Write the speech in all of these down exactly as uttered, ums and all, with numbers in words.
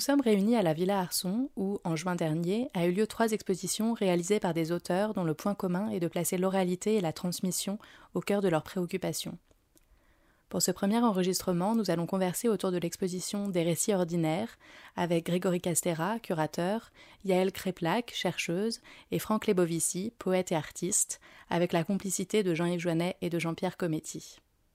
sommes réunis à la Villa Arson où, en juin dernier, a eu lieu trois expositions réalisées par des auteurs dont le point commun est de placer l'oralité et la transmission au cœur de leurs préoccupations. Pour ce premier enregistrement, nous allons converser autour de l'exposition Des récits ordinaires avec Grégory Castera, curateur, Yaël Créplac, chercheuse, et Franck Lebovici, poète et artiste, avec la complicité de Jean-Yves Joannet et de Jean-Pierre Cometti.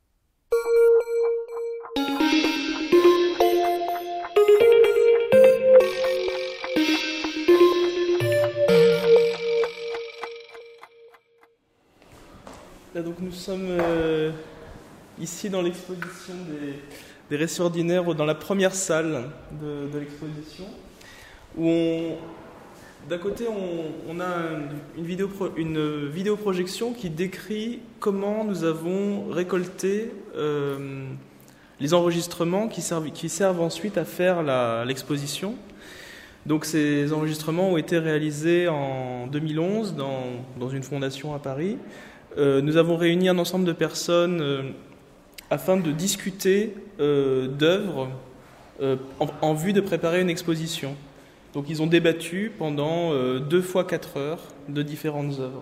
Là, donc nous sommes euh, ici dans l'exposition des, des récits ordinaires, dans la première salle de, de l'exposition, où on, d'un côté on, on a une, vidéo, une vidéoprojection qui décrit comment nous avons récolté euh, les enregistrements qui servent, qui servent ensuite à faire la, l'exposition. Donc ces enregistrements ont été réalisés en deux mille onze dans, dans une fondation à Paris. Euh, nous avons réuni un ensemble de personnes euh, afin de discuter euh, d'œuvres euh, en, en vue de préparer une exposition. Donc ils ont débattu pendant euh, deux fois quatre heures de différentes œuvres.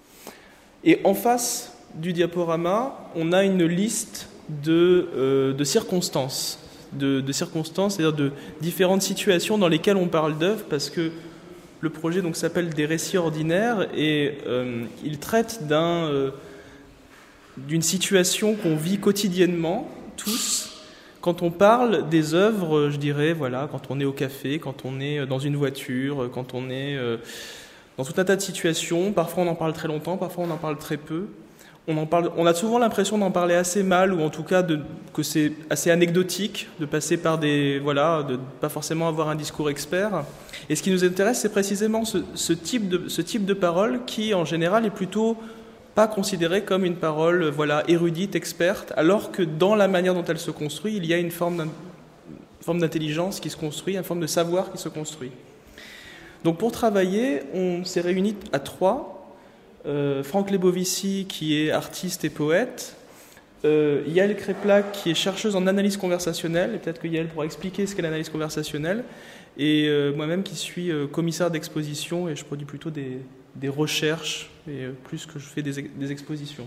Et en face du diaporama, on a une liste de, euh, de circonstances, de, de circonstances, c'est-à-dire de différentes situations dans lesquelles on parle d'œuvres, parce que le projet donc, s'appelle Des récits ordinaires et euh, il traite d'un, euh, d'une situation qu'on vit quotidiennement, tous, quand on parle des œuvres, je dirais, voilà, quand on est au café, quand on est dans une voiture, quand on est euh, dans tout un tas de situations. Parfois on en parle très longtemps, parfois on en parle très peu. On, en parle, on a souvent l'impression d'en parler assez mal, ou en tout cas de, que c'est assez anecdotique, de passer par des... Voilà, de ne pas forcément avoir un discours expert. Et ce qui nous intéresse, c'est précisément ce, ce, type de, ce type de parole qui, en général, est plutôt pas considérée comme une parole voilà, érudite, experte, alors que dans la manière dont elle se construit, il y a une forme, une forme d'intelligence qui se construit, une forme de savoir qui se construit. Donc pour travailler, on s'est réunis à trois. Euh, Franck Lebovici, qui est artiste et poète, euh, Yaël Créplac, qui est chercheuse en analyse conversationnelle, et peut-être que Yaël pourra expliquer ce qu'est l'analyse conversationnelle, et euh, moi-même qui suis euh, commissaire d'exposition, et je produis plutôt des, des recherches, et, euh, plus que je fais des, des expositions.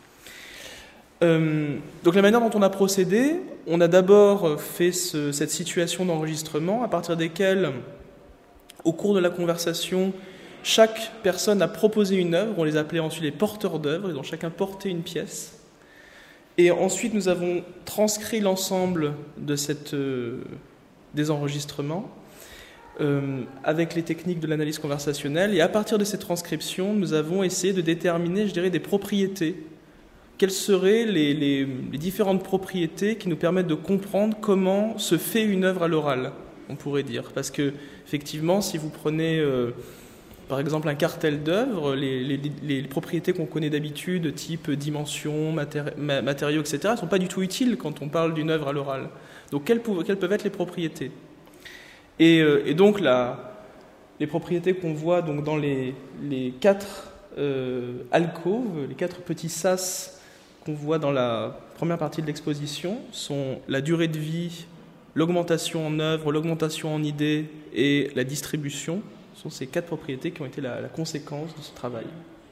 Euh, donc la manière dont on a procédé, on a d'abord fait ce, cette situation d'enregistrement, à partir desquelles, au cours de la conversation, chaque personne a proposé une œuvre, on les appelait ensuite les porteurs d'œuvres, ils ont chacun porté une pièce. Et ensuite, nous avons transcrit l'ensemble de cette, euh, des enregistrements euh, avec les techniques de l'analyse conversationnelle. Et à partir de ces transcriptions, nous avons essayé de déterminer, je dirais, des propriétés. Quelles seraient les, les, les différentes propriétés qui nous permettent de comprendre comment se fait une œuvre à l'oral, on pourrait dire. Parce que, effectivement, si vous prenez... Euh, Par exemple, un cartel d'œuvres, les, les, les propriétés qu'on connaît d'habitude, type dimension, matéri- matériaux, et cetera, ne sont pas du tout utiles quand on parle d'une œuvre à l'oral. Donc, quelles, pou- quelles peuvent être les propriétés ? Et, euh, et donc, la, les propriétés qu'on voit donc, dans les, les quatre euh, alcôves, les quatre petits sas qu'on voit dans la première partie de l'exposition, sont la durée de vie, l'augmentation en œuvre, l'augmentation en idées et la distribution. Ce sont ces quatre propriétés qui ont été la, la conséquence de ce travail.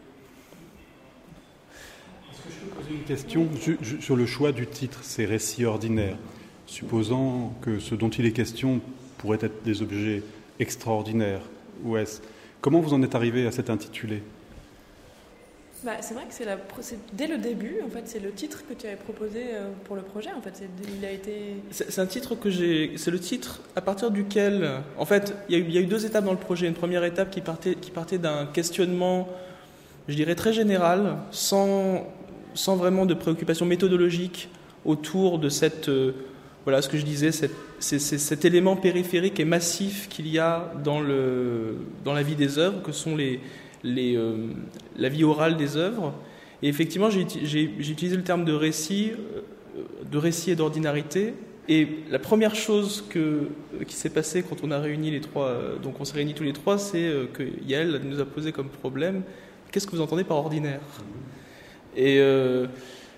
Est-ce que je peux poser une question sur le choix du titre, ces récits ordinaires, supposant que ce dont il est question pourrait être des objets extraordinaires ou est-ce... Comment vous en êtes arrivé à cet intitulé ? Bah, c'est vrai que c'est, la, c'est dès le début, en fait, c'est le titre que tu avais proposé pour le projet. En fait, c'est, il a été. C'est, c'est un titre que j'ai. C'est le titre à partir duquel, en fait, il y, a eu, il y a eu deux étapes dans le projet. Une première étape qui partait, qui partait d'un questionnement, je dirais très général, sans, sans vraiment de préoccupation méthodologique autour de cette, euh, voilà, ce que je disais, cette, c'est, c'est cet élément périphérique et massif qu'il y a dans le, dans la vie des œuvres, que sont les Les, euh, la vie orale des œuvres. Et effectivement, j'ai, j'ai, j'ai utilisé le terme de récit, euh, de récit et d'ordinarité. Et la première chose que, qui s'est passée quand on a réuni les trois, euh, donc on s'est réunis tous les trois, c'est euh, que Yaël nous a posé comme problème: qu'est-ce que vous entendez par ordinaire ? Et, euh,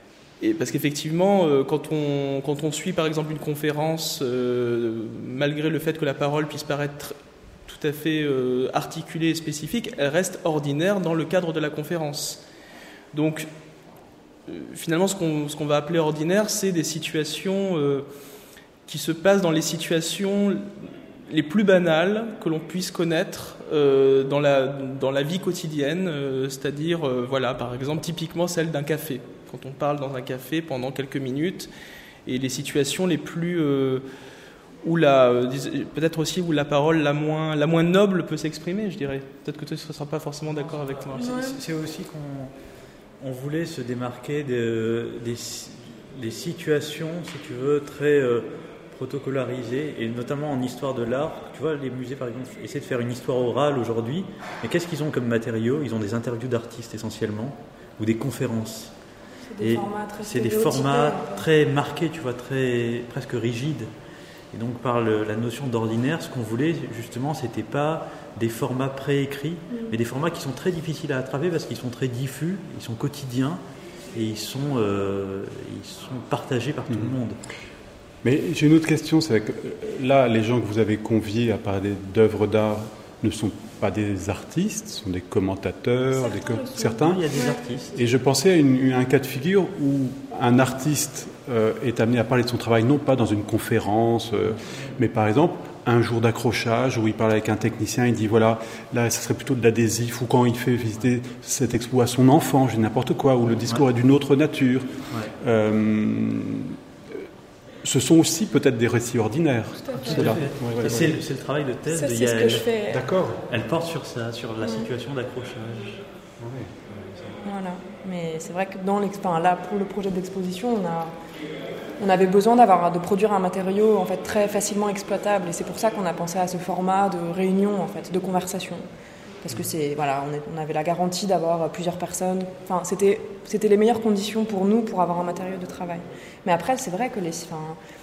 et parce qu'effectivement, euh, quand, on, quand on suit par exemple une conférence, euh, malgré le fait que la parole puisse paraître tout à fait euh, articulée et spécifique, elle reste ordinaire dans le cadre de la conférence. Donc, euh, finalement, ce qu'on, ce qu'on va appeler ordinaire, c'est des situations euh, qui se passent dans les situations les plus banales que l'on puisse connaître euh, dans, la, dans la vie quotidienne, euh, c'est-à-dire, euh, voilà, par exemple, typiquement celle d'un café. Quand on parle dans un café pendant quelques minutes, et les situations les plus... Euh, où la, euh, peut-être aussi où la parole la moins, la moins noble peut s'exprimer, je dirais. Peut-être que tu ne seras pas forcément d'accord avec moi. C'est, c'est aussi qu'on on voulait se démarquer de, des, des situations, si tu veux, très... Euh, protocolarisé, et notamment en histoire de l'art. Tu vois, les musées, par exemple, essaient de faire une histoire orale aujourd'hui, mais qu'est-ce qu'ils ont comme matériaux? Ils ont des interviews d'artistes essentiellement, ou des conférences. C'est des et formats très c'est des formats très marqués, tu vois, très, presque rigides. Et donc, par le, la notion d'ordinaire, ce qu'on voulait, justement, c'était pas des formats préécrits, mmh. mais des formats qui sont très difficiles à attraper parce qu'ils sont très diffus, ils sont quotidiens, et ils sont, euh, ils sont partagés par tout mmh. le monde. Mais j'ai une autre question, c'est que là, les gens que vous avez conviés à parler d'œuvres d'art ne sont pas des artistes, sont des commentateurs, certains. Des co- certains. Il y a des artistes. Et je pensais à, une, à un cas de figure où un artiste euh, est amené à parler de son travail, non pas dans une conférence, euh, mais par exemple un jour d'accrochage où il parle avec un technicien, il dit voilà, là, ça serait plutôt de l'adhésif, ou quand il fait visiter cette expo à son enfant, je dis n'importe quoi, où le discours ouais. est d'une autre nature. Ouais. Euh, Ce sont aussi peut-être des récits ordinaires. C'est, ouais, ouais, c'est, ouais. c'est le travail de thèse. Ça, de c'est ce que elle, je fais. D'accord. Elle porte sur ça, sur la situation d'accrochage. Ouais. Voilà. Mais c'est vrai que dans enfin, là, pour le projet d'exposition, on a, on avait besoin d'avoir, de produire un matériau en fait très facilement exploitable, et c'est pour ça qu'on a pensé à ce format de réunion, en fait, de conversation. Parce que c'est, voilà, on, est, on avait la garantie d'avoir plusieurs personnes. Enfin, c'était, c'était les meilleures conditions pour nous pour avoir un matériau de travail. Mais après, c'est vrai que les, enfin,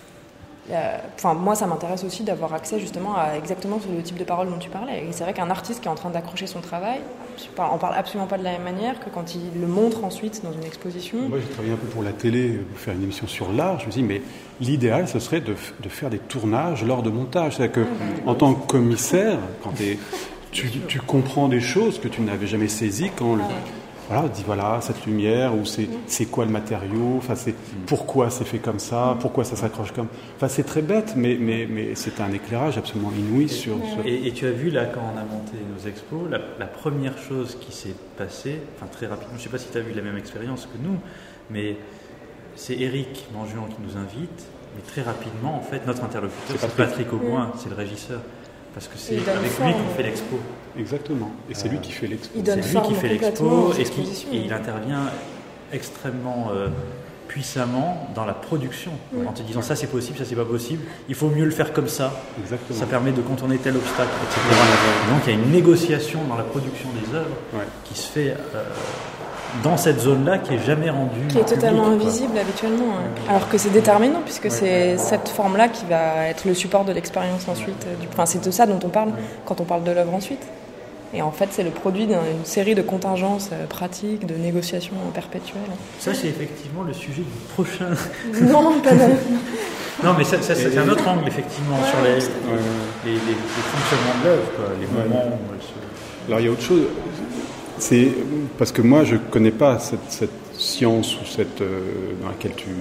euh, enfin, moi, ça m'intéresse aussi d'avoir accès justement à exactement le type de paroles dont tu parlais. Et c'est vrai qu'un artiste qui est en train d'accrocher son travail, on parle absolument pas de la même manière que quand il le montre ensuite dans une exposition. Moi, j'ai travaillé un peu pour la télé, pour faire une émission sur l'art. Je me dis, mais l'idéal, ce serait de, de faire des tournages lors de montage. C'est-à-dire que, mmh. en tant que commissaire, quand tu es Tu, tu comprends des choses que tu n'avais jamais saisies quand le, voilà, on dit voilà cette lumière ou c'est, c'est quoi le matériau, enfin c'est pourquoi c'est fait comme ça, pourquoi ça s'accroche comme, enfin c'est très bête mais mais mais c'est un éclairage absolument inouï sur. sur... Et, et tu as vu là quand on a monté nos expos, la, la première chose qui s'est passée, enfin très rapidement, je ne sais pas si tu as vu la même expérience que nous, mais c'est Éric Manjuan qui nous invite, mais très rapidement en fait notre interlocuteur c'est, c'est Patrick Auboin, c'est le régisseur. Parce que c'est avec lui qu'on fait l'expo. Exactement. Et c'est euh, lui qui fait l'expo. Il donne c'est lui qui fait l'expo et, qui, et il intervient extrêmement euh, puissamment dans la production. Oui. En te disant ça c'est possible, ça c'est pas possible. Il faut mieux le faire comme ça. Exactement. Ça permet de contourner tel obstacle, et cetera. Et donc il y a une négociation dans la production des œuvres ouais. qui se fait euh, dans cette zone-là qui est jamais rendue qui est totalement publique, invisible quoi. Habituellement, hein. Alors que c'est déterminant puisque ouais, c'est ouais, cette ouais. forme-là qui va être le support de l'expérience ensuite. Du... Enfin, c'est de ça dont on parle ouais. quand on parle de l'œuvre ensuite. Et en fait, c'est le produit d'une série de contingences euh, pratiques, de négociations perpétuelles. Ça, c'est effectivement le sujet du prochain. Non, pas de... Non, mais ça, ça c'est un autre angle effectivement ouais, sur les, ouais. les, les, les, les fonctionnements de l'œuvre, quoi, les ouais. moments. Où elle se... Alors, il y a autre chose. C'est parce que moi, je ne connais pas cette, cette science ou cette, euh, dans laquelle tu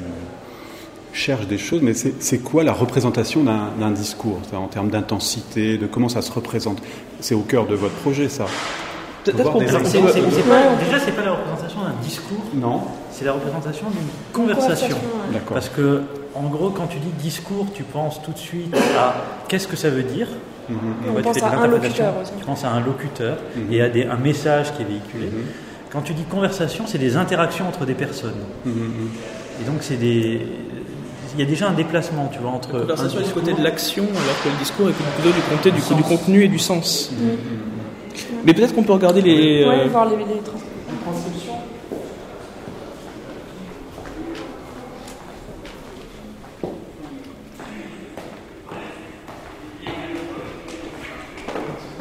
cherches des choses, mais c'est, c'est quoi la représentation d'un, d'un discours en termes d'intensité, de comment ça se représente? C'est au cœur de votre projet, ça. Peut-être qu'on peut... c'est, c'est, c'est pas, déjà, ce n'est pas la représentation d'un discours, non. C'est la représentation d'une conversation. conversation ouais. D'accord. Parce que, en gros, quand tu dis discours, tu penses tout de suite à qu'est-ce que ça veut dire. Mmh. On ouais, pense à un locuteur aussi. Tu penses à un locuteur mmh. et à des, un message qui est véhiculé. Mmh. Quand tu dis conversation, c'est des interactions entre des personnes. Mmh. Et donc, c'est des... il y a déjà un déplacement, tu vois, entre... La conversation est du côté de l'action, alors que le discours est plutôt du côté du, du contenu et du sens. Mmh. Mmh. Mais peut-être qu'on peut regarder les... Oui, euh... voir les, les transcriptions.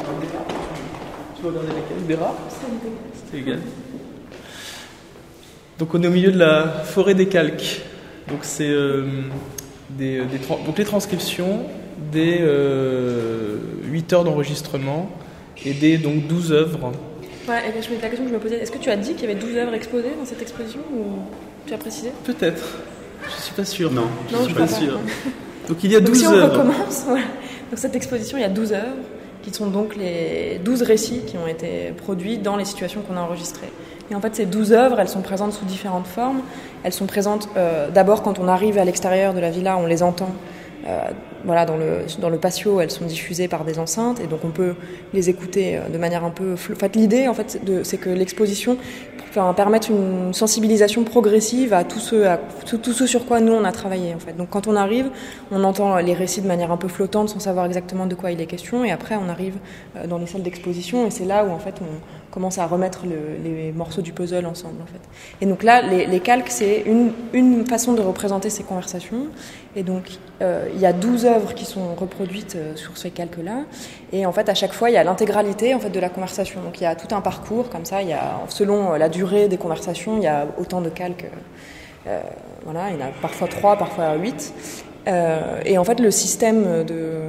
Tu veux regarder lesquels? Des rats? C'était égal. Donc on est au milieu de la forêt des calques. Donc c'est euh, des, des tra- donc les transcriptions des euh, huit heures d'enregistrement et des donc douze œuvres. Ouais, et je me, la question que je me posais, est-ce que tu as dit qu'il y avait douze œuvres exposées dans cette exposition ou tu as précisé? Peut-être. Je suis pas sûr. Non, je non, suis je pas crois sûr. Pas. Donc il y a donc douze si on œuvres. recommence, voilà. Dans cette exposition, il y a douze œuvres qui sont donc les douze récits qui ont été produits dans les situations qu'on a enregistrées. Et en fait, ces douze œuvres, elles sont présentes sous différentes formes. Elles sont présentes euh, d'abord quand on arrive à l'extérieur de la villa, on les entend. Euh, voilà, dans le, dans le patio, elles sont diffusées par des enceintes et donc on peut les écouter de manière un peu... En fait, l'idée, en fait, de, c'est que l'exposition enfin, permette une sensibilisation progressive à tout ce, à tout, tout ce sur quoi nous, on a travaillé. En fait. Donc quand on arrive, on entend les récits de manière un peu flottante sans savoir exactement de quoi il est question et après, on arrive dans les salles d'exposition et c'est là où, en fait, on commence à remettre le, les morceaux du puzzle ensemble, en fait. Et donc là, les, les calques, c'est une, une façon de représenter ces conversations. Et donc, euh, il y a douze œuvres qui sont reproduites euh, sur ces calques-là. Et en fait, à chaque fois, il y a l'intégralité en fait, de la conversation. Donc, il y a tout un parcours, comme ça, il y a, selon la durée des conversations, il y a autant de calques. Euh, voilà, il y en a parfois trois, parfois huit. Euh, et en fait, le système de...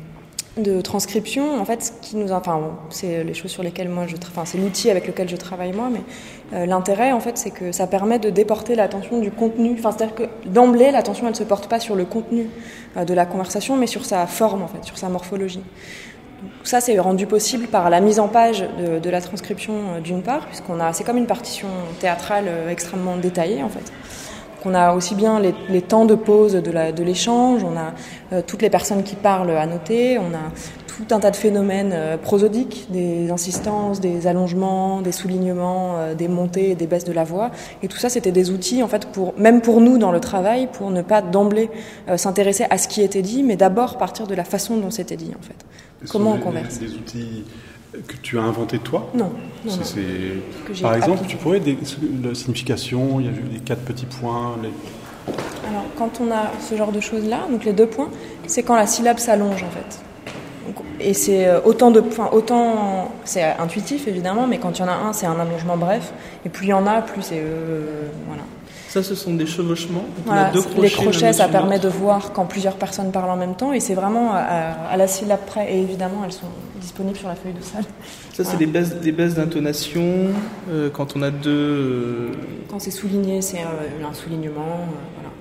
de transcription, en fait, ce qui nous, enfin, c'est les choses sur lesquelles moi je, enfin, c'est l'outil avec lequel je travaille moi, mais euh, l'intérêt, en fait, c'est que ça permet de déporter l'attention du contenu. Enfin, c'est-à-dire que d'emblée, l'attention, elle se porte pas sur le contenu euh, de la conversation, mais sur sa forme, en fait, sur sa morphologie. Donc, ça, c'est rendu possible par la mise en page de, de la transcription euh, d'une part, puisqu'on a, c'est comme une partition théâtrale euh, extrêmement détaillée, en fait. On a aussi bien les, les temps de pause de, la, de l'échange, on a euh, toutes les personnes qui parlent à noter, on a tout un tas de phénomènes euh, prosodiques, des insistances, des allongements, des soulignements, euh, des montées et des baisses de la voix. Et tout ça, c'était des outils, en fait, pour, même pour nous dans le travail, pour ne pas d'emblée euh, s'intéresser à ce qui était dit, mais d'abord partir de la façon dont c'était dit, en fait. Ce Comment on des, converse. Des outils que tu as inventés toi? Non. non, c'est, non. c'est... Que j'ai Par exemple, appliqué. tu pourrais des, la signification, il y a les quatre petits points. Les... Alors, quand on a ce genre de choses-là, donc les deux points, c'est quand la syllabe s'allonge, en fait. Donc, et c'est autant de points, autant c'est intuitif évidemment, mais quand il y en a un, c'est un allongement bref, et plus il y en a, plus c'est euh, voilà. Ça, ce sont des chevauchements. Donc, Voilà, on a deux crochets, les crochets, ça l'un permet dessus de voir quand plusieurs personnes parlent en même temps, et c'est vraiment à, à la syllabe près. Et évidemment, elles sont disponibles sur la feuille de salle. Ça, c'est Voilà. des baisses, des baisses d'intonation. Euh, quand on a deux. Euh... Quand c'est souligné, c'est euh, un soulignement. Euh, voilà.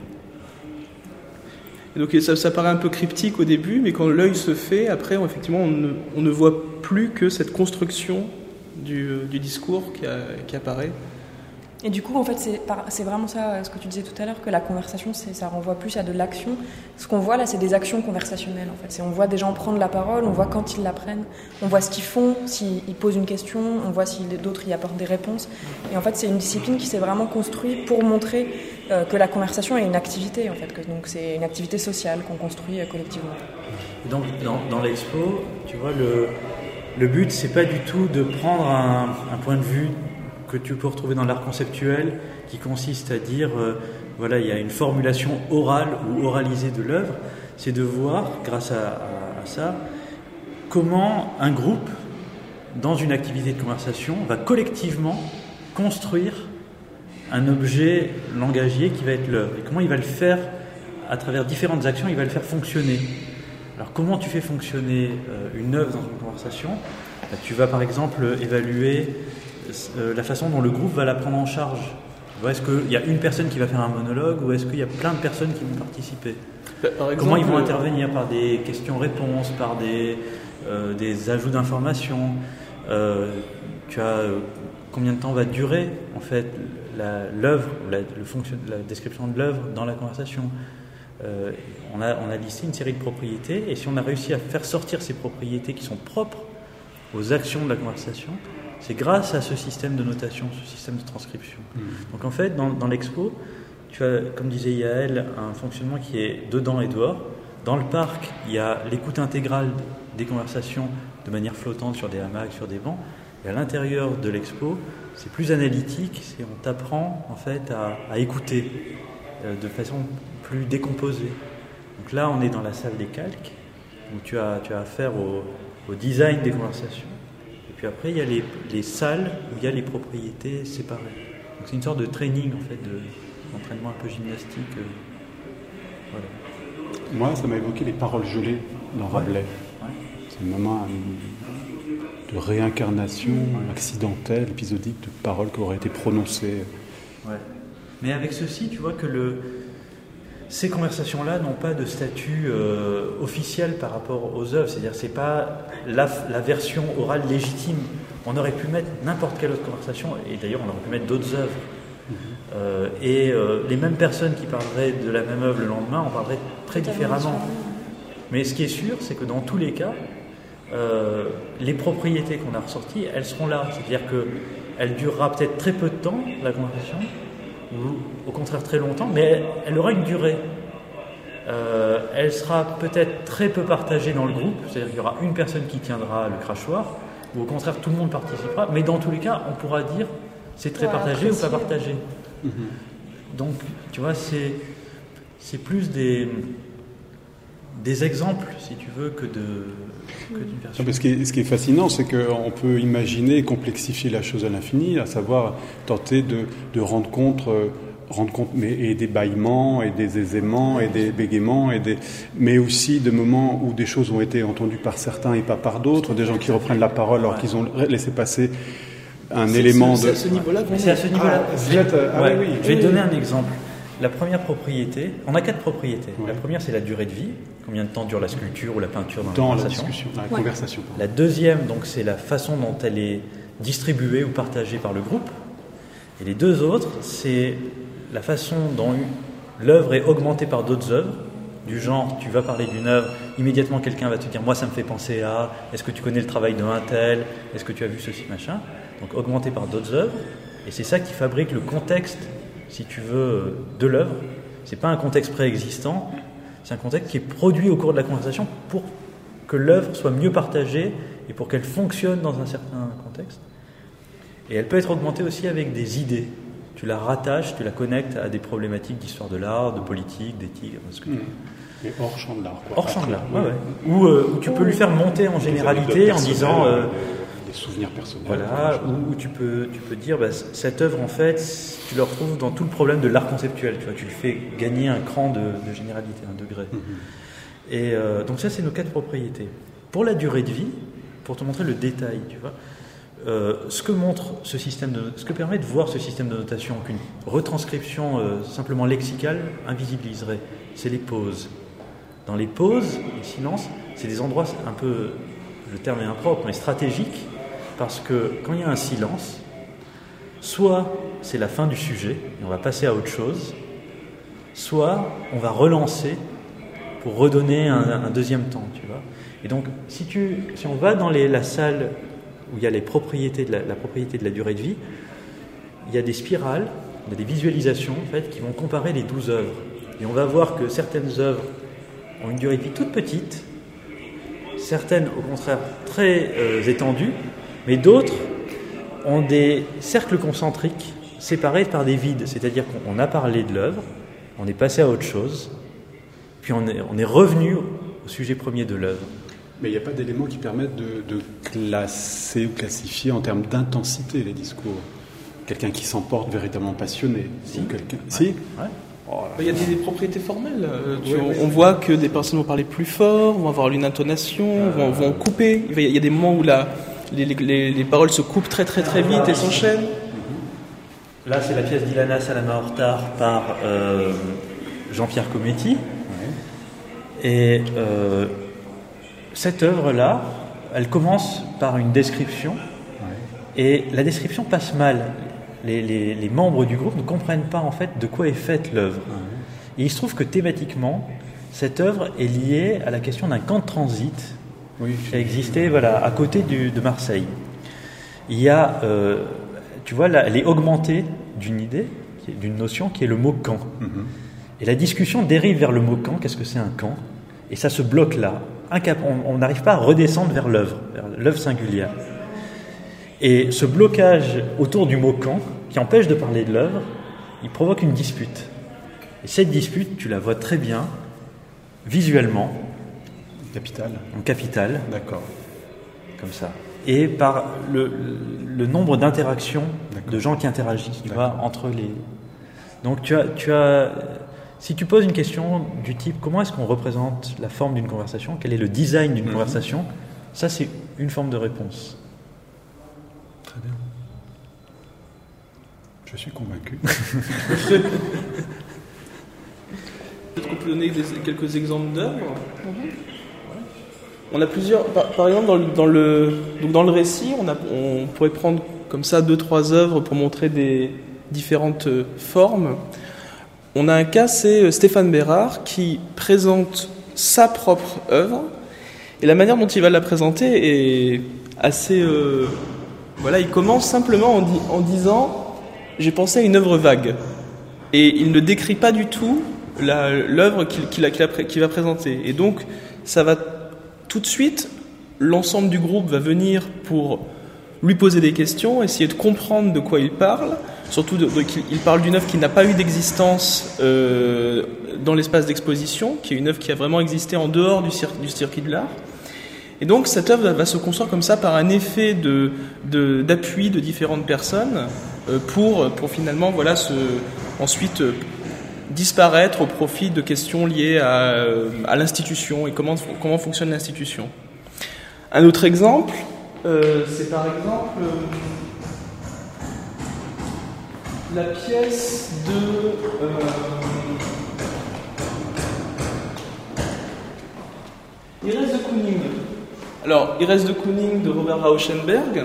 Et donc ça, ça paraît un peu cryptique au début, mais quand l'œil se fait, après, on, effectivement, on ne, on ne voit plus que cette construction du, du discours qui, a, qui apparaît. Et du coup, en fait, c'est, c'est vraiment ça, ce que tu disais tout à l'heure, que la conversation, c'est, ça renvoie plus à de l'action. Ce qu'on voit là, c'est des actions conversationnelles, en fait. C'est, on voit des gens prendre la parole, on voit quand ils la prennent, on voit ce qu'ils font, s'ils posent une question, on voit si d'autres y apportent des réponses. Et en fait, c'est une discipline qui s'est vraiment construite pour montrer euh, que la conversation est une activité, en fait. Que, donc, c'est une activité sociale qu'on construit euh, collectivement. Et donc, dans, dans l'expo, tu vois, le, le but, c'est pas du tout de prendre un, un point de vue que tu peux retrouver dans l'art conceptuel, qui consiste à dire, euh, voilà, il y a une formulation orale ou oralisée de l'œuvre, c'est de voir, grâce à, à, à ça, comment un groupe, dans une activité de conversation, va collectivement construire un objet langagier qui va être l'œuvre, et comment il va le faire, à travers différentes actions, il va le faire fonctionner. Alors, comment tu fais fonctionner euh, une œuvre dans une conversation? Bah, tu vas, par exemple, évaluer la façon dont le groupe va la prendre en charge. Est-ce qu'il y a une personne qui va faire un monologue ou est-ce qu'il y a plein de personnes qui vont participer? Par exemple, comment ils vont intervenir? Par des questions-réponses, par des, euh, des ajouts d'informations. euh, Tu as euh, combien de temps va durer en fait la, l'œuvre, la, le fonction, la description de l'œuvre dans la conversation? euh, on, a, on a listé une série de propriétés et si on a réussi à faire sortir ces propriétés qui sont propres aux actions de la conversation, c'est grâce à ce système de notation, ce système de transcription. Mmh. Donc en fait, dans, dans l'expo, tu as, comme disait Yael, un fonctionnement qui est dedans et dehors. Dans le parc, il y a l'écoute intégrale des conversations de manière flottante sur des hamacs, sur des bancs. Et à l'intérieur de l'expo, c'est plus analytique, c'est, on t'apprend en fait à, à écouter euh, de façon plus décomposée. Donc là, on est dans la salle des calques, où tu as, tu as affaire au, au design des conversations. Puis après, il y a les, les salles où il y a les propriétés séparées. Donc c'est une sorte de training en fait, de, d'entraînement un peu gymnastique. Euh, voilà. Moi, ça m'a évoqué les paroles gelées dans Rabelais. Ouais. C'est un moment euh, de réincarnation ouais. accidentelle, épisodique de paroles qui auraient été prononcées. Ouais. Mais avec ceci, tu vois que le, ces conversations-là n'ont pas de statut euh, officiel par rapport aux œuvres. C'est-à-dire, c'est pas la, la version orale légitime. On aurait pu mettre n'importe quelle autre conversation, et d'ailleurs, on aurait pu mettre d'autres œuvres. Mmh. Euh, et euh, les mêmes personnes qui parleraient de la même œuvre le lendemain, on parlerait très différemment. Mais ce qui est sûr, c'est que dans tous les cas, euh, les propriétés qu'on a ressorties, elles seront là. C'est-à-dire qu'elle durera peut-être très peu de temps, la conversation, ou au contraire très longtemps, mais elle, elle aura une durée. Euh, elle sera peut-être très peu partagée dans le groupe, c'est-à-dire qu'il y aura une personne qui tiendra le crachoir, ou au contraire tout le monde participera, mais dans tous les cas, on pourra dire c'est très ouais, partagé apprécié. Ou pas partagé. Mmh. Donc, tu vois, c'est, c'est plus des, des exemples, si tu veux, que, de, que d'une version. Ah, ce, qui est, ce qui est fascinant, c'est qu'on peut imaginer complexifier la chose à l'infini, à savoir tenter de, de rendre compte, euh, rendre compte mais, et des bâillements, et des aiséments, et des bégaiements, et des, mais aussi de moments où des choses ont été entendues par certains et pas par d'autres, des gens qui reprennent la parole alors ouais. qu'ils ont laissé passer un c'est, élément c'est, de... C'est à ce niveau-là qu'on C'est à ce niveau-là. Ah, je vais, ah, ouais, oui, oui. je vais oui, te donner oui. un exemple. La première propriété, on a quatre propriétés. Ouais. La première, c'est la durée de vie. Combien de temps dure la sculpture ou la peinture dans, dans la la conversation. discussion, dans la ouais. conversation. La deuxième, donc, c'est la façon dont elle est distribuée ou partagée par le groupe. Et les deux autres, c'est la façon dont l'œuvre est augmentée par d'autres œuvres. Du genre, tu vas parler d'une œuvre, immédiatement quelqu'un va te dire « moi ça me fait penser à, est-ce que tu connais le travail d'un tel, est-ce que tu as vu ceci, machin ?» Donc augmenté par d'autres œuvres, et c'est ça qui fabrique le contexte, si tu veux, de l'œuvre. C'est pas un contexte préexistant, c'est un contexte qui est produit au cours de la conversation pour que l'œuvre soit mieux partagée et pour qu'elle fonctionne dans un certain contexte. Et elle peut être augmentée aussi avec des idées. Tu la rattaches, tu la connectes à des problématiques d'histoire de l'art, de politique, d'éthique, ce que tu veux. Mais hors champ de l'art. Quoi. Hors champ de l'art, ouais, ouais. Où, euh, où tu peux lui faire monter en généralité en disant... Euh, des souvenirs personnels. Voilà, où, où tu, peux, tu peux dire, bah, cette œuvre, en fait, tu la retrouves dans tout le problème de l'art conceptuel. Tu vois, tu lui fais gagner un cran de, de généralité, un degré. Mm-hmm. Et euh, donc ça, c'est nos quatre propriétés. Pour la durée de vie, pour te montrer le détail, tu vois, euh, ce que montre ce système de, ce que permet de voir ce système de notation qu'une retranscription euh, simplement lexicale invisibiliserait, c'est les pauses. Dans les pauses, les silences, c'est des endroits un peu, le terme est impropre, mais stratégiques, parce que quand il y a un silence, soit c'est la fin du sujet, et on va passer à autre chose, soit on va relancer pour redonner un, un deuxième temps, tu vois. Et donc, si, tu, si on va dans les, la salle où il y a les propriétés de la, la propriété de la durée de vie, il y a des spirales, il y a des visualisations en fait, qui vont comparer les douze œuvres. Et on va voir que certaines œuvres ont une durée de vie toute petite, certaines au contraire très euh, étendues, mais d'autres ont des cercles concentriques séparés par des vides, c'est-à-dire qu'on a parlé de l'œuvre, on est passé à autre chose, puis on est, on est revenu au sujet premier de l'œuvre. Mais il n'y a pas d'éléments qui permettent de, de classer ou classifier en termes d'intensité les discours. Quelqu'un qui s'emporte véritablement passionné. Si. Ou quelqu'un... Ouais. Si ouais. Oh il y a des, des propriétés formelles. Euh, tu, oui, on, oui. on voit que des personnes vont parler plus fort, vont avoir une intonation, euh... vont, vont couper. Il y a des moments où la, les, les, les paroles se coupent très très très vite et s'enchaînent. Là, c'est la pièce d'Ilana Salama Hortar par euh, Jean-Pierre Cometti. Ouais. Et euh, cette œuvre-là, elle commence par une description. Ouais. Et la description passe mal. Les, les, les membres du groupe ne comprennent pas en fait de quoi est faite l'œuvre. Et il se trouve que thématiquement, cette œuvre est liée à la question d'un camp de transit oui, qui a existé voilà, à côté du, de Marseille. Il y a, euh, tu vois, là, elle est augmentée d'une idée, d'une notion qui est le mot camp. Mm-hmm. Et la discussion dérive vers le mot camp. Qu'est-ce que c'est un camp ? Et ça se bloque là. Incap- on n'arrive pas à redescendre vers l'œuvre, vers l'œuvre singulière. Et ce blocage autour du mot « camp », qui empêche de parler de l'œuvre, il provoque une dispute. Et cette dispute, tu la vois très bien, visuellement. Capitale. En capitale. D'accord. Comme ça. et par le, le nombre d'interactions D'accord. de gens qui interagissent, tu vois, entre les. Donc tu as, tu as, si tu poses une question du type comment est-ce qu'on représente la forme d'une conversation, quel est le design d'une mmh. conversation, ça c'est une forme de réponse. Très bien. Je suis convaincu. Peut-être qu'on peut donner des, quelques exemples d'œuvres. Mmh. On a plusieurs. Par, par exemple, dans le, dans le, donc dans le récit, on, a, on pourrait prendre comme ça deux, trois œuvres pour montrer des différentes formes. On a un cas, c'est Stéphane Bérard qui présente sa propre œuvre, et la manière dont il va la présenter est assez. Euh, voilà, il commence simplement en, di- en disant j'ai pensé à une œuvre vague, et il ne décrit pas du tout la, l'œuvre qu'il, qu'il, a, qu'il, a, qu'il va présenter, et donc ça va. Tout de suite, l'ensemble du groupe va venir pour lui poser des questions, essayer de comprendre de quoi il parle, surtout de, de, qu'il parle d'une œuvre qui n'a pas eu d'existence euh, dans l'espace d'exposition, qui est une œuvre qui a vraiment existé en dehors du, cir- du circuit de l'art. Et donc cette œuvre va se construire comme ça par un effet de, de, d'appui de différentes personnes euh, pour, pour finalement voilà, se, ensuite... Euh, disparaître au profit de questions liées à, à l'institution et comment, comment fonctionne l'institution. Un autre exemple, euh, c'est par exemple euh, la pièce de... Euh, Iris de Kooning. Alors, Iris de Kooning de Robert Rauschenberg.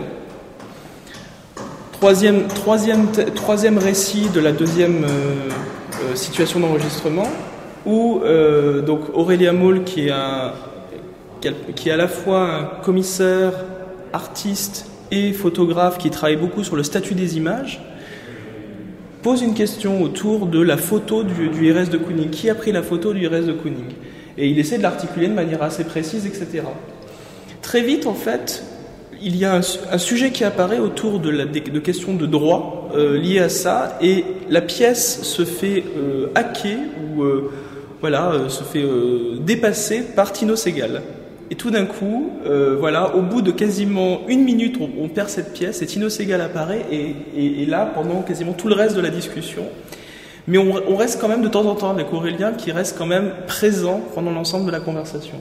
Troisième, troisième, troisième récit de la deuxième... Euh, Euh, situation d'enregistrement où euh, donc Aurélia Maul qui est, un, qui est à la fois un commissaire, artiste et photographe qui travaille beaucoup sur le statut des images pose une question autour de la photo du, du Iris de Kooning. Qui a pris la photo du Iris de Kooning? Et il essaie de l'articuler de manière assez précise, et cetera. Très vite, en fait, il y a un, un sujet qui apparaît autour de, la, de questions de droit euh, liées à ça, et la pièce se fait euh, hacker ou euh, voilà, euh, se fait euh, dépasser par Tino Sehgal. Et tout d'un coup, euh, voilà, au bout de quasiment une minute, on, on perd cette pièce et Tino Sehgal apparaît et, et, et là pendant quasiment tout le reste de la discussion. Mais on, on reste quand même de temps en temps avec Aurélien qui reste quand même présent pendant l'ensemble de la conversation.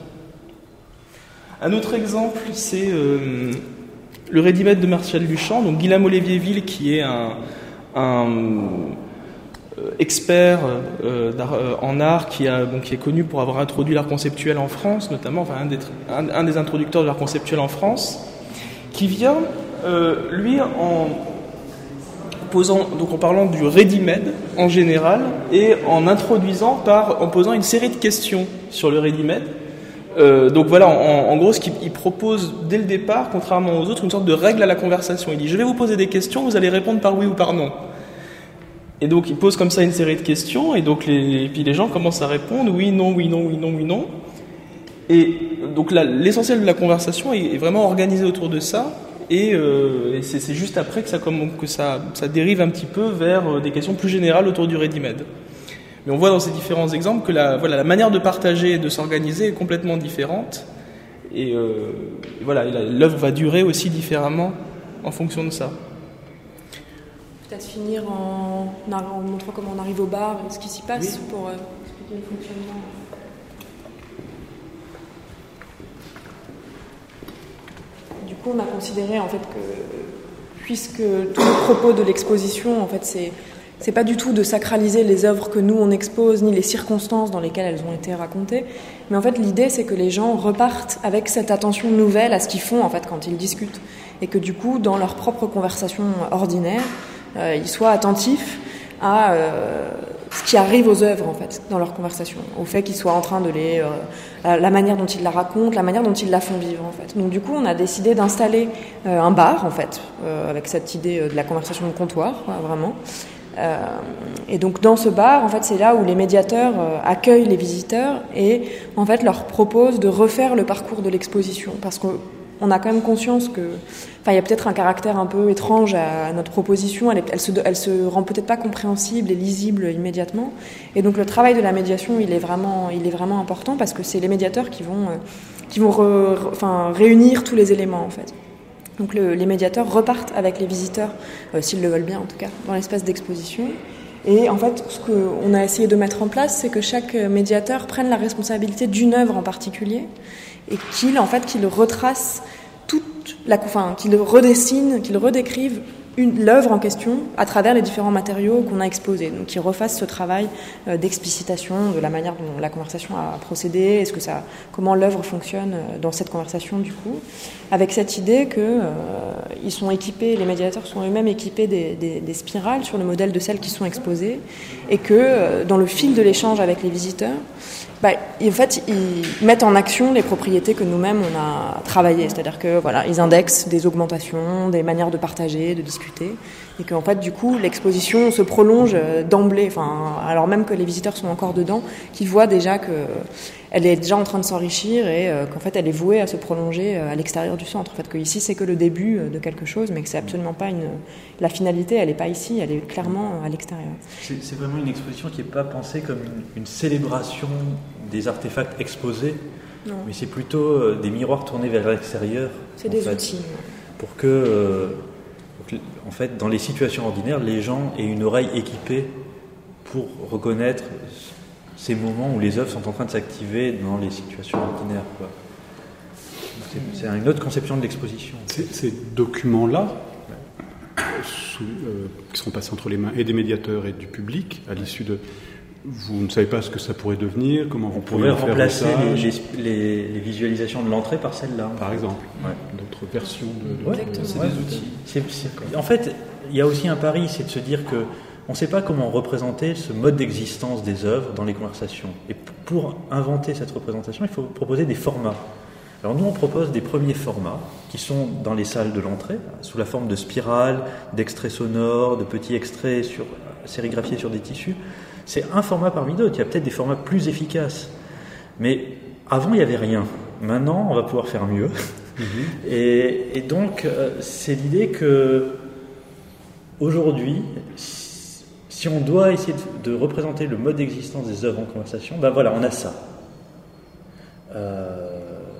Un autre exemple, c'est euh, le Ready-Made de Martial Duchamp, donc Guillaume Olivier-Ville, qui est un, un euh, expert euh, d'art, euh, en art, qui, a, bon, qui est connu pour avoir introduit l'art conceptuel en France, notamment, enfin un des, un, un des introducteurs de l'art conceptuel en France, qui vient, euh, lui, en posant, donc en parlant du ready-made en général, et en introduisant par, en posant une série de questions sur le ready-made. Euh, donc voilà, en, en gros, ce qu'il il propose dès le départ, contrairement aux autres, une sorte de règle à la conversation. Il dit, je vais vous poser des questions, vous allez répondre par oui ou par non. Et donc il pose comme ça une série de questions, et donc les, et puis les gens commencent à répondre oui, non, oui, non, oui, non, oui, non. Et donc là, l'essentiel de la conversation est, est vraiment organisé autour de ça, et, euh, et c'est, c'est juste après que ça, que ça, ça dérive un petit peu vers des questions plus générales autour du ready-made. Mais on voit dans ces différents exemples que la, voilà, la manière de partager et de s'organiser est complètement différente. Et, euh, et voilà, l'œuvre va durer aussi différemment en fonction de ça. Peut-être finir en, en montrant comment on arrive au bar et ce qui s'y passe, oui, pour euh, expliquer le fonctionnement. Du coup, on a considéré en fait que, puisque tout le propos de l'exposition, en fait, c'est C'est pas du tout de sacraliser les œuvres que nous on expose, ni les circonstances dans lesquelles elles ont été racontées, mais en fait l'idée c'est que les gens repartent avec cette attention nouvelle à ce qu'ils font en fait quand ils discutent, et que du coup dans leur propre conversation ordinaire, euh, ils soient attentifs à euh, ce qui arrive aux œuvres en fait dans leur conversation, au fait qu'ils soient en train de les, euh, la, la manière dont ils la racontent, la manière dont ils la font vivre en fait. Donc du coup on a décidé d'installer euh, un bar en fait, euh, avec cette idée euh, de la conversation de comptoir, quoi, vraiment. Euh, et donc dans ce bar, en fait, c'est là où les médiateurs euh, accueillent les visiteurs et en fait leur proposent de refaire le parcours de l'exposition, parce qu'on a quand même conscience que, enfin, il y a peut-être un caractère un peu étrange à notre proposition. Elle, est, elle se, elle se rend peut-être pas compréhensible et lisible immédiatement. Et donc le travail de la médiation, il est vraiment, il est vraiment important, parce que c'est les médiateurs qui vont, euh, qui vont, re, re, enfin, réunir tous les éléments en fait. Donc le, les médiateurs repartent avec les visiteurs, euh, s'ils le veulent bien en tout cas, dans l'espace d'exposition. Et en fait, ce qu'on a essayé de mettre en place, c'est que chaque médiateur prenne la responsabilité d'une œuvre en particulier et qu'il, en fait, qu'il retrace toute la, enfin, qu'il redessine, qu'il redécrive une, l'œuvre en question à travers les différents matériaux qu'on a exposés. Donc, qu'il refasse ce travail euh, d'explicitation de la manière dont la conversation a procédé, est-ce que ça, comment l'œuvre fonctionne dans cette conversation du coup, avec cette idée que euh, ils sont équipés, les médiateurs sont eux-mêmes équipés des, des, des spirales sur le modèle de celles qui sont exposées, et que euh, dans le fil de l'échange avec les visiteurs, bah, en fait, ils mettent en action les propriétés que nous-mêmes on a travaillées, c'est-à-dire que voilà, ils indexent des augmentations, des manières de partager, de discuter, et qu'en fait, du coup, l'exposition se prolonge d'emblée, enfin, alors même que les visiteurs sont encore dedans, qu'ils voient déjà que elle est déjà en train de s'enrichir et euh, qu'en fait, elle est vouée à se prolonger à l'extérieur du centre. En fait, que ici, c'est que le début de quelque chose, mais que c'est absolument pas une la finalité, elle n'est pas ici, elle est clairement à l'extérieur. C'est, c'est vraiment une exposition qui n'est pas pensée comme une, une célébration des artefacts exposés, non. Mais c'est plutôt euh, des miroirs tournés vers l'extérieur. C'est des fait, outils. Pour que, euh, pour que, en fait, dans les situations ordinaires, les gens aient une oreille équipée pour reconnaître ces moments où les œuvres sont en train de s'activer dans les situations ordinaires, quoi. C'est, c'est une autre conception de l'exposition. Ces, ces documents-là, sous, euh, qui seront passés entre les mains et des médiateurs et du public, à l'issue de... Vous ne savez pas ce que ça pourrait devenir, comment vous pourriez faire remplacer les, les, les, les visualisations de l'entrée par celle-là. Par exemple, ouais. D'autres versions de... de ouais, de, c'est ouais, des outils. C'est, c'est, en fait, il y a aussi un pari, c'est de se dire que on ne sait pas comment représenter ce mode d'existence des œuvres dans les conversations. Et pour inventer cette représentation, il faut proposer des formats. Alors nous, on propose des premiers formats qui sont dans les salles de l'entrée, sous la forme de spirales, d'extraits sonores, de petits extraits sur, sérigraphiés sur des tissus. C'est un format parmi d'autres. Il y a peut-être des formats plus efficaces. Mais avant, il n'y avait rien. Maintenant, on va pouvoir faire mieux. Mm-hmm. Et, et donc, euh, c'est l'idée que aujourd'hui, si on doit essayer de, de représenter le mode d'existence des œuvres en conversation, ben voilà, on a ça. Euh,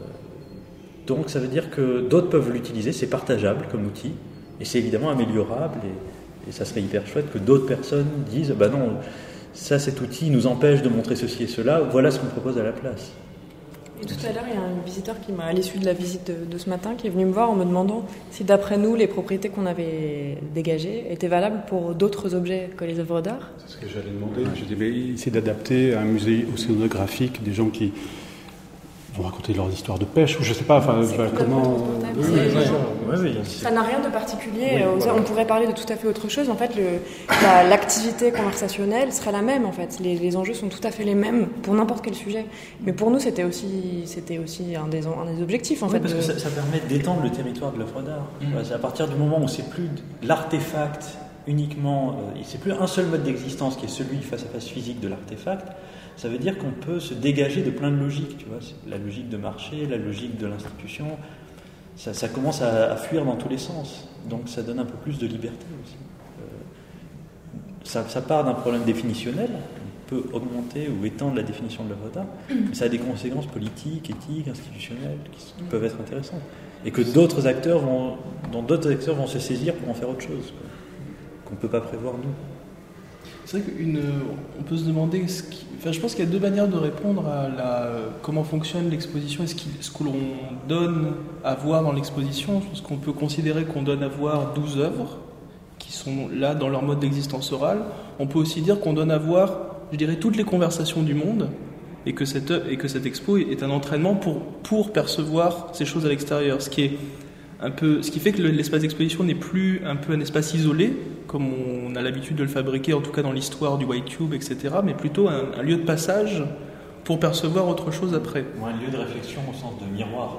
donc ça veut dire que d'autres peuvent l'utiliser, c'est partageable comme outil, et c'est évidemment améliorable, et, et ça serait hyper chouette que d'autres personnes disent, ben non, ça cet outil nous empêche de montrer ceci et cela, voilà ce qu'on propose à la place. Et tout à l'heure, il y a un visiteur qui m'a, à l'issue de la visite de, de ce matin, qui est venu me voir en me demandant si, d'après nous, les propriétés qu'on avait dégagées étaient valables pour d'autres objets que les œuvres d'art. C'est ce que j'allais demander. Ouais. J'ai dit, essayer d'adapter à un musée océanographique des gens qui vont raconter leurs histoires de pêche, ou je ne sais pas, enfin, bah, comment... Oui, oui, oui, oui. Ça n'a rien de particulier. Oui, voilà. On pourrait parler de tout à fait autre chose. En fait, le, la, l'activité conversationnelle serait la même, en fait. Les, les enjeux sont tout à fait les mêmes pour n'importe quel sujet. Mais pour nous, c'était aussi, c'était aussi un, des, un des objectifs, en oui, fait. parce de... que ça, ça permet d'étendre le territoire de l'œuvre d'art. Mmh. C'est à partir du moment où c'est plus l'artefact uniquement... Euh, c'est plus un seul mode d'existence qui est celui face à face physique de l'artefact. Ça veut dire qu'on peut se dégager de plein de logiques, tu vois, c'est la logique de marché, la logique de l'institution, ça, ça commence à, à fuir dans tous les sens, donc ça donne un peu plus de liberté aussi. Euh, ça, ça part d'un problème définitionnel, on peut augmenter ou étendre la définition de l'œuvre d'art, mais ça a des conséquences politiques, éthiques, institutionnelles qui, qui peuvent être intéressantes, et que d'autres acteurs vont, dont d'autres acteurs vont se saisir pour en faire autre chose, quoi, qu'on ne peut pas prévoir nous. C'est vrai qu'on peut se demander, ce qui, enfin, je pense qu'il y a deux manières de répondre à la, comment fonctionne l'exposition et ce, qui, ce que l'on donne à voir dans l'exposition. Je pense qu'on peut considérer qu'on donne à voir douze œuvres qui sont là dans leur mode d'existence orale. On peut aussi dire qu'on donne à voir, je dirais, toutes les conversations du monde et que cette, et que cette expo est un entraînement pour, pour percevoir ces choses à l'extérieur. Ce qui est un peu, ce qui fait que l'espace d'exposition n'est plus un peu un espace isolé, comme on a l'habitude de le fabriquer, en tout cas dans l'histoire du White Cube, et cetera, mais plutôt un, un lieu de passage pour percevoir autre chose après. Ou un lieu de réflexion au sens de miroir.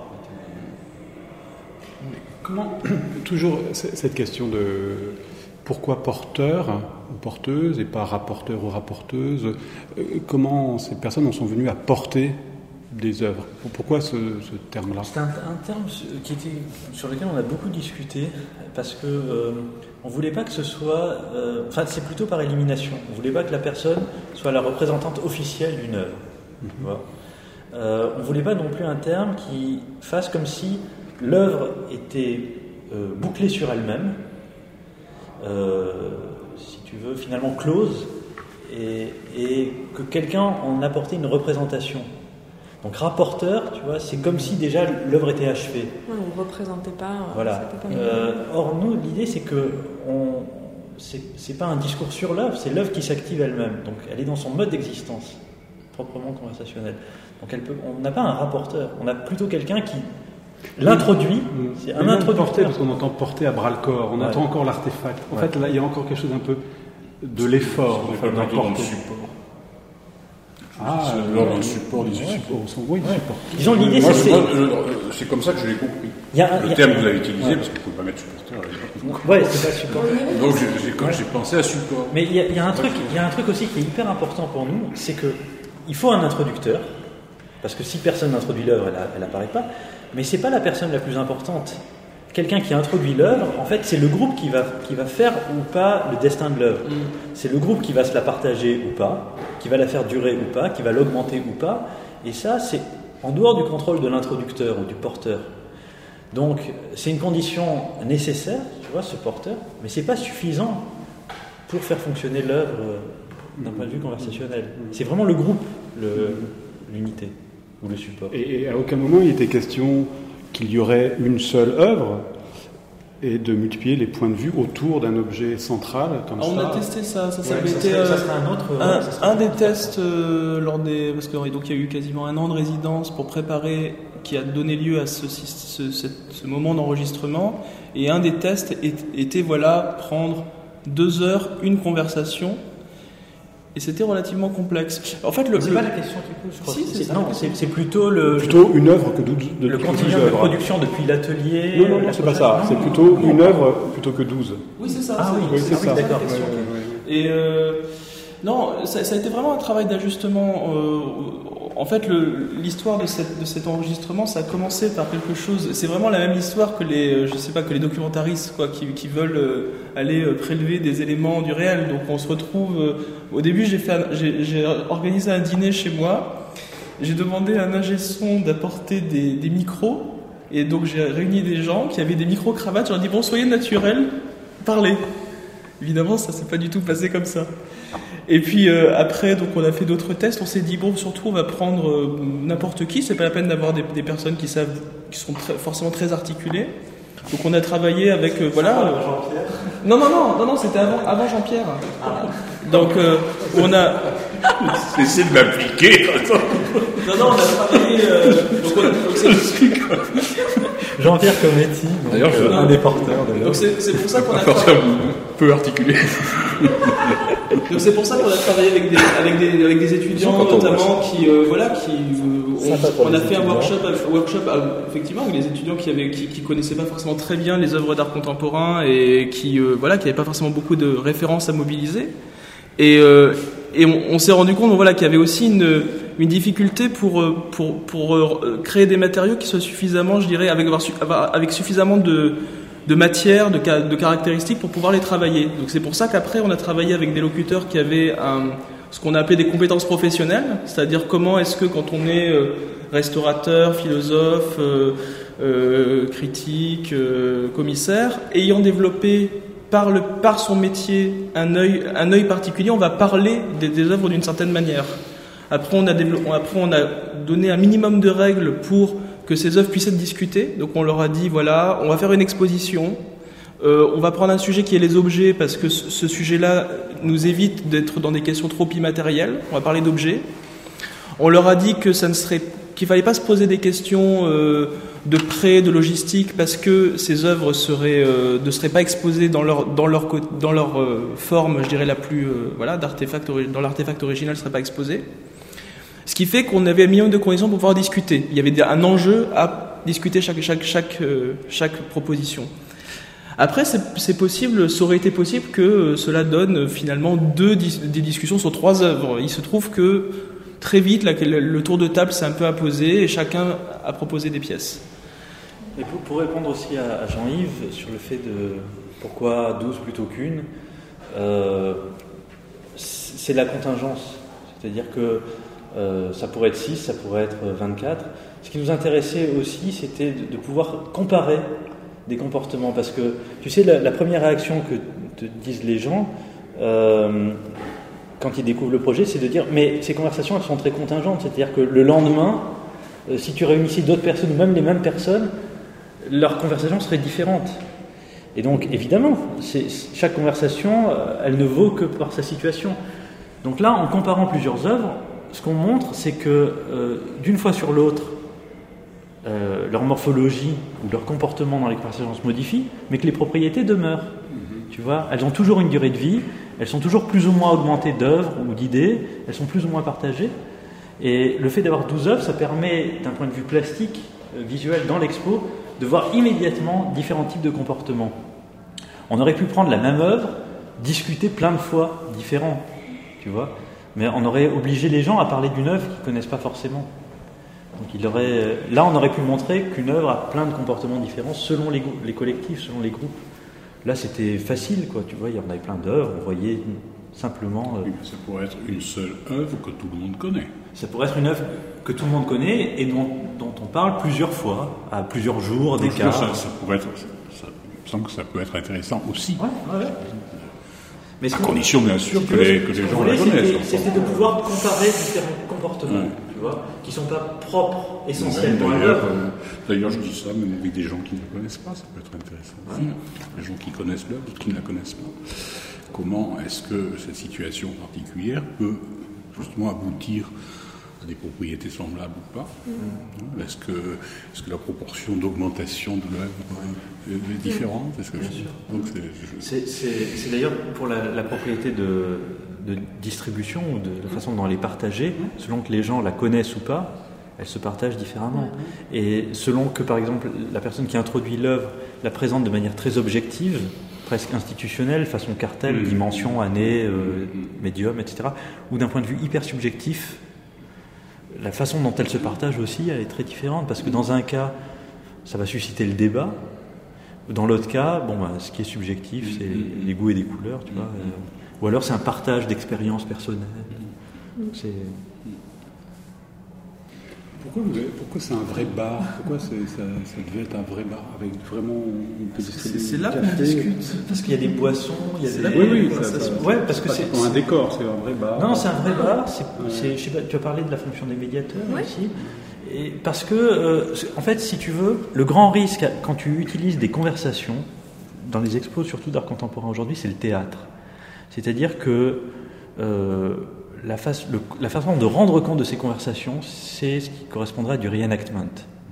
Comment, toujours cette question de pourquoi porteur ou porteuse et pas rapporteur ou rapporteuse, comment ces personnes en sont venues à porter des œuvres. Pourquoi ce, ce terme-là ? C'est un, un terme qui était, sur lequel on a beaucoup discuté, parce que euh, on voulait pas que ce soit... Euh, enfin, c'est plutôt par élimination. On voulait pas que la personne soit la représentante officielle d'une œuvre. Mm-hmm. Tu vois euh, on voulait pas non plus un terme qui fasse comme si l'œuvre était euh, bouclée sur elle-même, euh, si tu veux, finalement close, et, et que quelqu'un en apportait une représentation. Donc rapporteur, tu vois, c'est comme si déjà l'œuvre était achevée. Ouais, on ne représentait pas. Voilà. Pas euh, or nous, l'idée c'est que on, c'est, c'est pas un discours sur l'œuvre, c'est l'œuvre qui s'active elle-même. Donc elle est dans son mode d'existence, proprement conversationnel. Donc elle peut, on n'a pas un rapporteur, on a plutôt quelqu'un qui l'introduit. Oui. C'est Mais un introducteur. porter, parce qu'on entend porter à bras le corps, on ouais. attend encore l'artefact. En ouais. fait, là, il y a encore quelque chose un peu de l'effort. Il faut le mettre dans le support. Ah, c'est de l'ordre dans le support des ouais, supports. Oui, ouais. support. Disons l'idée, Moi, c'est, je, c'est... moi, je, c'est comme ça que je l'ai compris. Il y a un, le il y a... terme que vous avez utilisé, ouais. parce qu'on ne pouvait pas mettre supporter à l'époque. Ouais, c'est pas support. Donc j'ai, j'ai, quand j'ai pensé à support. Mais il y, a, il y a un truc, il y a un truc aussi qui est hyper important pour nous, c'est que il faut un introducteur, parce que si personne n'introduit l'œuvre, elle n'apparaît pas. Mais c'est pas la personne la plus importante. Quelqu'un qui introduit l'œuvre, en fait, c'est le groupe qui va, qui va faire ou pas le destin de l'œuvre. Mm. C'est le groupe qui va se la partager ou pas, qui va la faire durer ou pas, qui va l'augmenter ou pas. Et ça, c'est en dehors du contrôle de l'introducteur ou du porteur. Donc, c'est une condition nécessaire, tu vois, ce porteur, mais c'est pas suffisant pour faire fonctionner l'œuvre d'un point de vue conversationnel. C'est vraiment le groupe, le, l'unité ou le support. Et, et à aucun moment il était question qu'il y aurait une seule œuvre et de multiplier les points de vue autour d'un objet central comme ah, ça. On a testé ça, ça, ça ouais, avait ça été serait, euh, ça serait un autre. Un, ouais, ça serait un des tests euh, lors des parce que donc il y a eu quasiment un an de résidence pour préparer qui a donné lieu à ce, ce, ce, ce moment d'enregistrement, et un des tests était voilà prendre deux heures une conversation. Et c'était relativement complexe. En fait, le, c'est le... pas la question que tu poses, je crois. Si, c'est, c'est, ça, non, c'est, c'est plutôt le plutôt une œuvre que douze. De, le que continuum douze de production depuis l'atelier. Non, non, non, c'est pas ça. C'est plutôt une œuvre plutôt que douze. Oui, c'est ça. Ah c'est, oui, oui, c'est, c'est ah, ça. oui, d'accord. Ouais, ouais, ouais. Et euh, non, ça, ça a été vraiment un travail d'ajustement. Euh, en fait, le, l'histoire de, cette, de cet enregistrement, ça a commencé par quelque chose. C'est vraiment la même histoire que les, je sais pas, que les documentaristes, quoi, qui, qui veulent euh, aller euh, prélever des éléments du réel. Donc, on se retrouve. Euh, au début, j'ai fait, un, j'ai, j'ai organisé un dîner chez moi. J'ai demandé à un ingé son d'apporter des, des micros, et donc j'ai réuni des gens qui avaient des micros cravates. Je leur ai dit bon, soyez naturels, parlez. Évidemment, ça s'est pas du tout passé comme ça. Et puis euh, après, donc on a fait d'autres tests. On s'est dit bon, surtout on va prendre euh, n'importe qui. C'est pas la peine d'avoir des, des personnes qui savent, qui sont très, forcément très articulées. Donc on a travaillé avec euh, voilà. Euh, Jean-Pierre. Non non non non non, c'était avant avant Jean-Pierre. Ah. Donc euh, on a. Cessez de m'appliquer. Non non, on a travaillé. Euh, donc on a, donc c'est... Jean-Pierre Cometti, donc, d'ailleurs, euh, non, un des porteurs de donc c'est, c'est pour ça qu'on a Un porteur peu articulé. Donc c'est pour ça qu'on a travaillé avec des avec des avec des étudiants notamment qui euh, voilà qui euh, on, on a fait un workshop un workshop effectivement avec des étudiants qui avaient qui, qui connaissaient pas forcément très bien les œuvres d'art contemporain et qui euh, voilà qui n'avaient pas forcément beaucoup de références à mobiliser et euh, et on, on s'est rendu compte voilà qu'il y avait aussi une une difficulté pour pour pour créer des matériaux qui soient suffisamment, je dirais, avec avec suffisamment de de matière, de, de caractéristiques pour pouvoir les travailler. Donc c'est pour ça qu'après on a travaillé avec des locuteurs qui avaient un, ce qu'on a appelé des compétences professionnelles, c'est-à-dire comment est-ce que quand on est restaurateur, philosophe, euh, euh, critique, euh, commissaire, ayant développé par, le, par son métier un œil, un œil particulier, on va parler des, des œuvres d'une certaine manière. Après on, a développé, après on a donné un minimum de règles pour que ces œuvres puissent être discutées. Donc on leur a dit, voilà, on va faire une exposition, euh, on va prendre un sujet qui est les objets, parce que ce, ce sujet-là nous évite d'être dans des questions trop immatérielles, on va parler d'objets. On leur a dit que ça ne serait, qu'il ne fallait pas se poser des questions euh, de prêt, de logistique, parce que ces œuvres seraient, euh, ne seraient pas exposées dans leur, dans leur, dans leur euh, forme, je dirais, la plus, euh, voilà, d'artefact, dans l'artefact original, ne seraient pas exposées. Ce qui fait qu'on avait un minimum de conditions pour pouvoir discuter. Il y avait un enjeu à discuter chaque, chaque, chaque, euh, chaque proposition. Après, c'est, c'est possible, ça aurait été possible que cela donne finalement deux dis- des discussions sur trois œuvres. Il se trouve que très vite, là, le, le tour de table s'est un peu apposé et chacun a proposé des pièces. Et pour, pour répondre aussi à, à Jean-Yves sur le fait de pourquoi douze plutôt qu'une, euh, c'est la contingence. C'est-à-dire que Euh, ça pourrait être six, ça pourrait être vingt-quatre. Ce qui nous intéressait aussi, c'était de, de pouvoir comparer des comportements. Parce que, tu sais, la, la première réaction que te disent les gens, euh, quand ils découvrent le projet, c'est de dire, mais ces conversations, elles sont très contingentes. C'est-à-dire que le lendemain, euh, si tu réunissais d'autres personnes, ou même les mêmes personnes, leurs conversations seraient différentes. Et donc, évidemment, c'est, chaque conversation, euh, elle ne vaut que par sa situation. Donc là, en comparant plusieurs œuvres, ce qu'on montre, c'est que euh, d'une fois sur l'autre, euh, leur morphologie ou leur comportement dans les conversations se modifie, mais que les propriétés demeurent. Mm-hmm. Tu vois, elles ont toujours une durée de vie, elles sont toujours plus ou moins augmentées d'œuvres ou d'idées, elles sont plus ou moins partagées. Et le fait d'avoir douze œuvres, ça permet, d'un point de vue plastique, euh, visuel, dans l'expo, de voir immédiatement différents types de comportements. On aurait pu prendre la même œuvre, discuter plein de fois différents, tu vois, mais on aurait obligé les gens à parler d'une œuvre qu'ils ne connaissent pas forcément. Donc il aurait, là, on aurait pu montrer qu'une œuvre a plein de comportements différents selon les, les collectifs, selon les groupes. Là, c'était facile, quoi, tu vois, il y en avait plein d'œuvres, on voyait simplement... Euh, oui, ça pourrait être une seule œuvre que tout le monde connaît. Ça pourrait être une œuvre que tout le monde connaît et dont, dont on parle plusieurs fois, à plusieurs jours d'écart. Ça, ça pourrait être, ça, il me semble que ça peut être intéressant aussi. Ouais, ouais. Mais à condition, bien sûr, si que, les, que les gens la connaissent. C'était, c'était de pouvoir comparer différents comportements, ouais. Tu vois, qui ne sont pas propres, essentiellement à l'œuvre. Euh, d'ailleurs, je dis ça, même avec des gens qui ne la connaissent pas, ça peut être intéressant. Ouais. Les gens qui connaissent l'œuvre, d'autres qui ne la connaissent pas. Comment est-ce que cette situation particulière peut justement aboutir à des propriétés semblables ou pas? Mmh. Est-ce que, est-ce que la proportion d'augmentation de l'œuvre est, est différente? Est-ce que Bien je... sûr. Donc c'est, je... c'est, c'est, c'est d'ailleurs pour la, la propriété de, de distribution ou de la façon dont elle est partagée, mmh. selon que les gens la connaissent ou pas, elle se partage différemment. Mmh. Et selon que, par exemple, la personne qui introduit l'œuvre la présente de manière très objective, presque institutionnelle, façon cartel, mmh. dimension, année, euh, mmh. médium, et cetera, ou d'un point de vue hyper subjectif, la façon dont elle se partage aussi, elle est très différente, parce que dans un cas, ça va susciter le débat, dans l'autre cas, bon, bah, ce qui est subjectif, c'est les goûts et les couleurs, tu vois, euh, ou alors c'est un partage d'expériences personnelles. C'est... Pourquoi, vous avez, pourquoi c'est un vrai bar? Pourquoi c'est, ça, ça devait être un vrai bar avec vraiment une petite c'est, c'est là qu'on discute. Parce qu'il y a des boissons, il y a c'est des... là oui, oui, ça, ça, ça, ça, ouais, parce que c'est, c'est pas un décor, c'est un vrai bar. Non, c'est un vrai bar. C'est, ouais. c'est, je sais pas, tu as parlé de la fonction des médiateurs ouais. ici. Et parce que, euh, en fait, si tu veux, le grand risque quand tu utilises des conversations dans les expos, surtout d'art contemporain aujourd'hui, c'est le théâtre. C'est-à-dire que euh, La, face, le, la façon de rendre compte de ces conversations, c'est ce qui correspondrait à du reenactment.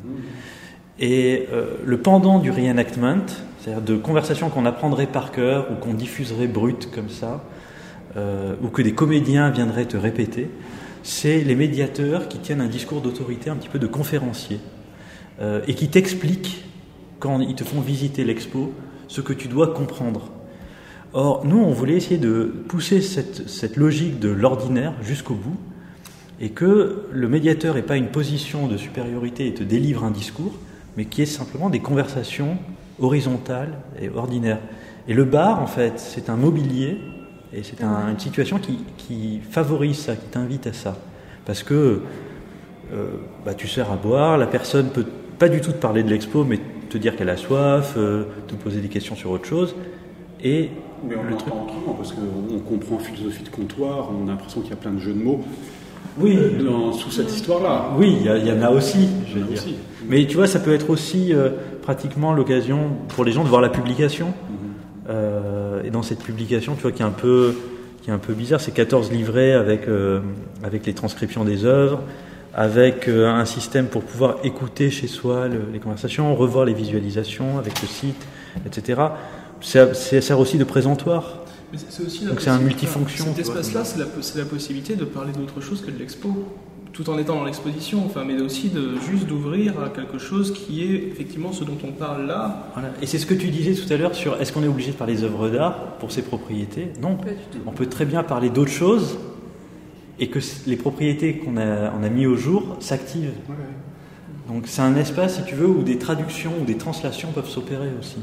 Et euh, le pendant du reenactment, c'est-à-dire de conversations qu'on apprendrait par cœur ou qu'on diffuserait brutes comme ça, euh, ou que des comédiens viendraient te répéter, c'est les médiateurs qui tiennent un discours d'autorité, un petit peu de conférencier, euh, et qui t'expliquent, quand ils te font visiter l'expo, ce que tu dois comprendre. Or, nous, on voulait essayer de pousser cette, cette logique de l'ordinaire jusqu'au bout, et que le médiateur n'ait pas une position de supériorité et te délivre un discours, mais qui est simplement des conversations horizontales et ordinaires. Et le bar, en fait, c'est un mobilier, et c'est un, une situation qui, qui favorise ça, qui t'invite à ça. Parce que euh, bah, tu sers à boire, la personne peut pas du tout te parler de l'expo, mais te dire qu'elle a soif, euh, te poser des questions sur autre chose, et... Mais on l'entend autrement, parce qu'on comprend philosophie de comptoir, on a l'impression qu'il y a plein de jeux de mots oui. dans, sous cette histoire-là. Oui, il y, y en a aussi, je veux dire. Aussi. Mais tu vois, ça peut être aussi euh, pratiquement l'occasion pour les gens de voir la publication. Mm-hmm. Euh, et dans cette publication, tu vois, qui est un peu, qui est un peu bizarre, c'est quatorze livrets avec, euh, avec les transcriptions des œuvres, avec euh, un système pour pouvoir écouter chez soi le, les conversations, revoir les visualisations avec le site, et cetera. Ça, ça sert aussi de présentoir. Mais c'est aussi donc c'est un multifonction. Cet espace-là, c'est la, c'est la possibilité de parler d'autre chose que de l'expo, tout en étant dans l'exposition, enfin, mais aussi de juste d'ouvrir à quelque chose qui est effectivement ce dont on parle là. Voilà. Et c'est ce que tu disais tout à l'heure sur est-ce qu'on est obligé de parler des œuvres d'art pour ses propriétés? Non. On peut très bien parler d'autres choses et que les propriétés qu'on a, on a mis au jour s'activent. Ouais. Donc c'est un espace, si tu veux, où des traductions ou des translations peuvent s'opérer aussi.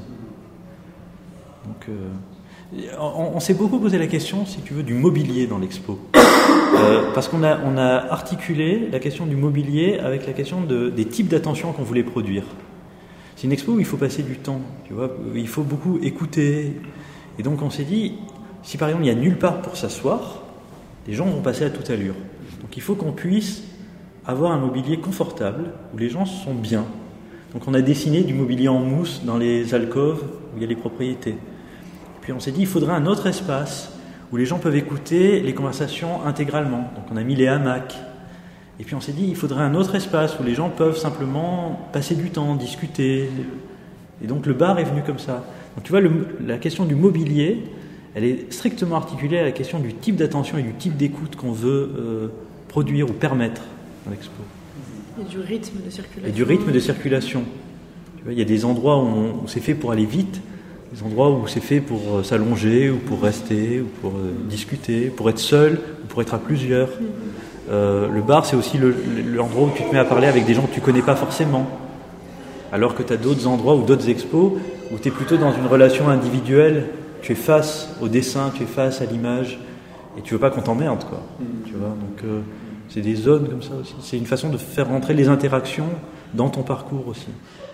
Donc, euh, on, on s'est beaucoup posé la question, si tu veux, du mobilier dans l'expo. Euh, parce qu'on a, on a articulé la question du mobilier avec la question de, des types d'attention qu'on voulait produire. c'est une expo où il faut passer du temps, tu vois, il faut beaucoup écouter. Et donc on s'est dit, si par exemple il n'y a nulle part pour s'asseoir, les gens vont passer à toute allure. Donc il faut qu'on puisse avoir un mobilier confortable, où les gens sont bien. Donc on a dessiné du mobilier en mousse dans les alcôves où il y a les propriétés. Puis on s'est dit, il faudrait un autre espace où les gens peuvent écouter les conversations intégralement. Donc on a mis les hamacs. Et puis on s'est dit, il faudrait un autre espace où les gens peuvent simplement passer du temps, discuter. Et donc le bar est venu comme ça. Donc tu vois, le, la question du mobilier, elle est strictement articulée à la question du type d'attention et du type d'écoute qu'on veut euh, produire ou permettre dans l'expo. Et du rythme de circulation. Et du rythme de circulation. Tu vois, il y a des endroits où, on, où c'est fait pour aller vite, des endroits où c'est fait pour euh, s'allonger, ou pour rester, ou pour euh, discuter, pour être seul, ou pour être à plusieurs. Mmh. Euh, le bar, c'est aussi le, l'endroit où tu te mets à parler avec des gens que tu ne connais pas forcément. Alors que tu as d'autres endroits ou d'autres expos où tu es plutôt dans une relation individuelle, tu es face au dessin, tu es face à l'image, et tu veux pas qu'on t'emmerde, quoi. Mmh. Tu vois, donc euh, c'est des zones comme ça aussi. C'est une façon de faire rentrer les interactions dans ton parcours aussi.